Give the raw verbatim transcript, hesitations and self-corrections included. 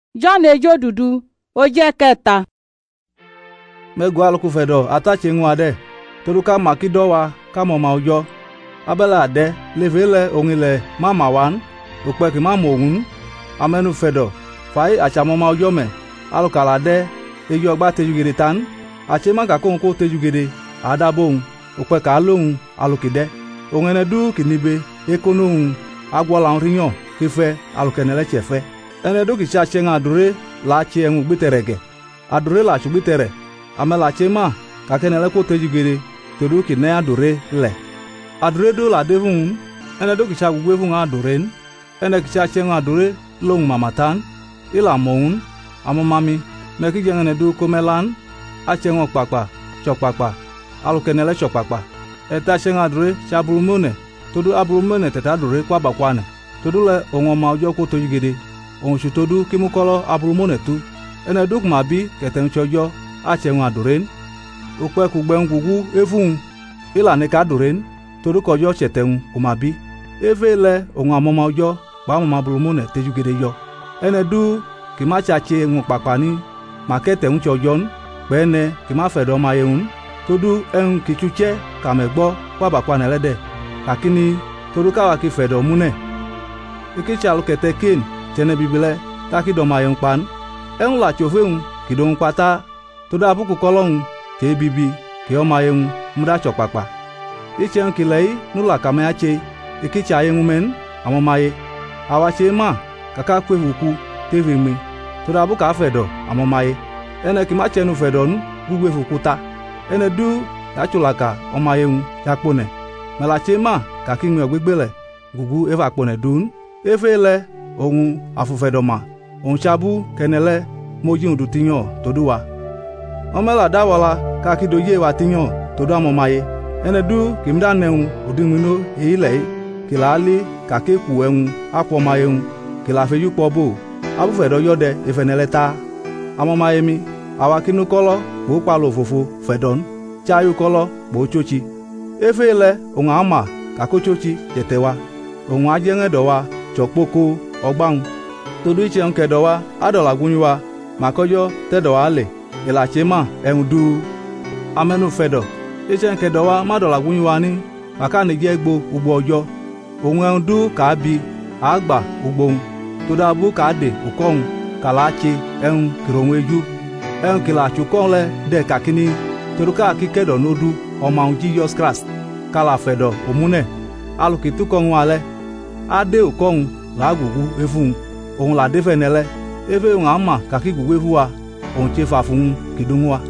John ejo dudu oje kẹta. Mego aluku fedo atache nwa ade toruka makido wa kamo ma ojo abela ade levele onile mama wan ope ki mama ohun amenu fedo fai achamo ma ojo me alukala de ejo gba tejugede tan ache ma ka ko ko tejugede adabon ope ka lohun alukide onene du kinibe ekonohun agwola nriyan kife alukenele chefe ene do ki chache nga adure la che en gbiterege adure la chugbitere amela chema ka kenele ko tejugede todu ki ne adure le adure do la devun ene do ki cha gugwe fun adure ene ki chache nga adure long mamatan ila mohun amomami me ki jengene du komelan ache ngo papa chokpapa alukenele chokpapa eta che nga adure cha burumone todu aburumone teta adure kwa bakwane todu le onwo ma ojo ko tejugede ohun chutodu kimukolo aburumone tu ene duk mabi keten chojo ache nwa aduren ope kugbe ngugu evun ila ne ka aduren todu kojo cheten kumabi evele ohun amoma ojo ba mama aburumone tejugede yo ene du kimacha che nwu papani makete un chojon bene kima fedo mayun todu en kichuche kamegbo kwa bakwa nelede kakini todu kawa ki fedo mune ikicha lukete kin tene bibile taki do mayon pan en la chofeun ki don pata to da buku kolon te bibi ki o mayon muda chopapa ichen ki lei nu la kama ache ikicha yen men amomaye awache ma kaka kwevuku tevimi to da buka fedo amomaye ene ki ma chenu fedon gugwe fukuta ene du achulaka omayen yakpone melache ma kaki nwe gbegbele gugu eva kpone dun efele ohun afufedoma ohun chabu kenele moji undu tinyo toduwa omela dawala ka kidoye wa tinyo todu amomaye ene du kimda neun odimino ile kilali ka keku ehun apomaye hun kila feju pobo abufedo yode efeneleta amomaye mi awakinu kolo bo palo fofo fedon chayu kolo bo chochi efele ohun ama ka kochochi jetewa ohun ajenge dowa chokpoko ogbaun todu iche nke dowa adola gunywa makojo tedowa le ilachema endu amenu fedo iche nke dowa madola gunywa ni maka ni je egbo ugbo ojo ohun endu ka bi agba ugbo todu abu ka de ukon kalachi en kironweju en kila chukon le de kakini todu ka kikedo nodu o ma Jesus Christ kala fedo omune alukitu kon wale ade ukon la gugu efun ohun la defenele eve un ama kaki gugu efuwa ohun chefa fun kidunwa